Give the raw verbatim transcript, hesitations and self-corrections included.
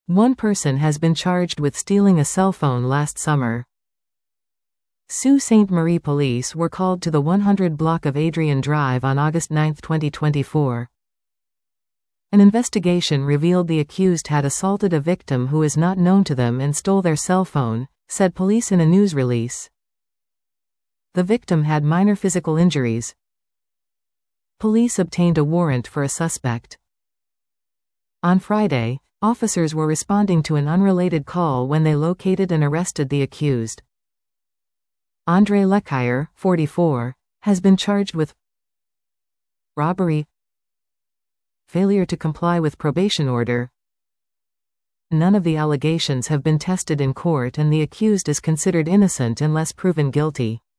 One person has been charged with stealing a cell phone last summer. Sault Ste. Marie police were called to the one hundred block of Adrian Drive on August ninth twenty twenty-four. An investigation revealed the accused had assaulted a victim who is not known to them and stole their cell phone, said police in a news release. The victim had minor physical injuries. Police obtained a warrant for a suspect. On Friday, officers were responding to an unrelated call when they located and arrested the accused. Andre Lecaire, forty-four, has been charged with robbery, failure to comply with probation order. None of the allegations have been tested in court and the accused is considered innocent unless proven guilty.